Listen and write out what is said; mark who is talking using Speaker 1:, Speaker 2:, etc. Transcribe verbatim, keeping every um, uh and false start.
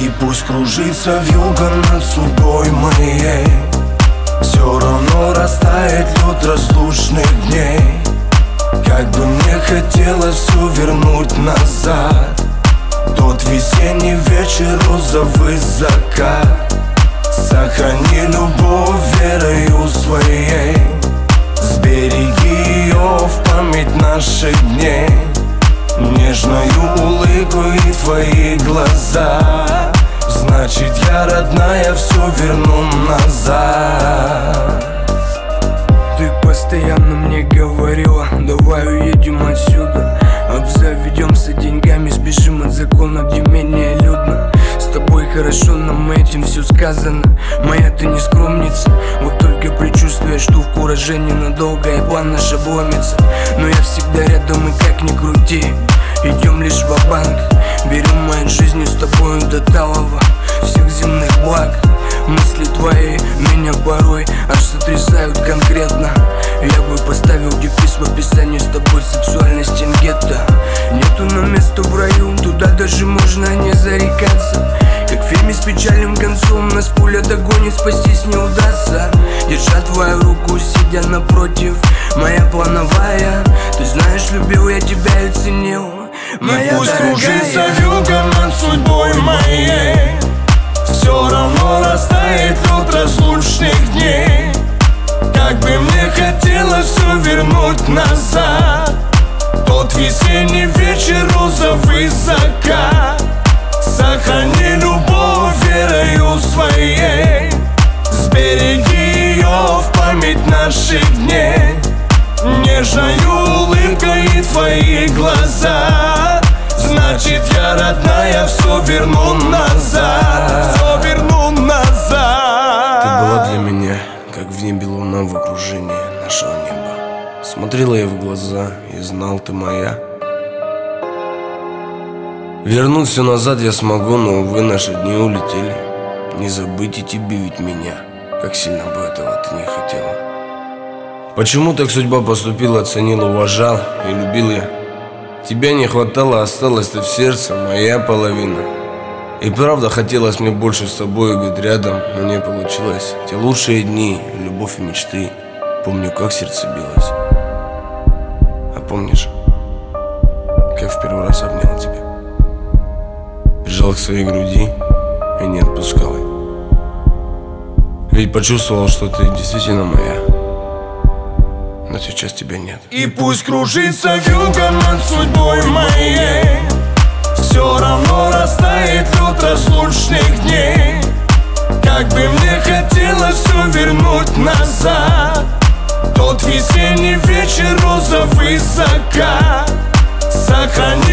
Speaker 1: И пусть кружится вьюга над судьбой моей, все равно растает лед разлучных дней. Как бы мне хотелось все вернуть назад, тот весенний вечер, розовый закат. Сохрани любовь верою своей, сбереги ее в память наших дней. Нежною улыбкой и твои глаза, значит, я, родная, все верну назад.
Speaker 2: Ты постоянно мне говорила: давай уедем отсюда, обзаведемся деньгами, сбежим от закона, где менее людно. С тобой хорошо, нам этим все сказано. Моя ты не скромница, вот только предчувствие, что в кураже ненадолго и план наш обломится. Но я всегда рядом, и как ни крути, идем лишь ва-банк. Берем мы от жизни с тобою до талого всех земных благ. Мысли твои меня порой аж сотрясают конкретно. Я бы поставил дефис в описании с тобой: сексуальность ингетто. Нету на место в раю, туда даже можно не зарекаться. Как в фильме с печальным концом, нас пуля догонит, спастись не удастся. Держа твою руку, сидя напротив, моя плановая. Ты знаешь, любил я тебя и ценил, моя
Speaker 1: и пусть
Speaker 2: дорогая.
Speaker 1: кружится вьюга над судьбой моей, все равно растает лед разлучных дней. Как бы мне хотелось все вернуть назад, тот весенний вечер, розовый закат. Сохрани любовь верою своей, сбереги ее в память наших дней. Нежною улыбкой и твои глаза, значит, я, родная, все верну назад, все верну назад.
Speaker 3: Ты была для меня, как в небе луна в окружении нашего неба. Смотрела я в глаза и знал, ты моя. Вернуть все назад я смогу, но, увы, наши дни улетели. Не забыть и тебе ведь меня, как сильно бы этого ты не хотела. Почему так судьба поступила, ценил, уважал и любил я. Тебя не хватало, осталась ты в сердце, моя половина. И правда хотелось мне больше с тобой быть рядом, но не получилось. Те лучшие дни, любовь и мечты, помню, как сердце билось. А помнишь, как в первый раз обнял тебя, прижал к своей груди и не отпускал. Ведь почувствовал, что ты действительно моя, но сейчас тебя нет.
Speaker 1: И пусть кружится вьюга над судьбой моей, все равно растает лед разлучных дней. Как бы мне хотелось все вернуть назад, тот весенний вечер, розовый закат. Сохрани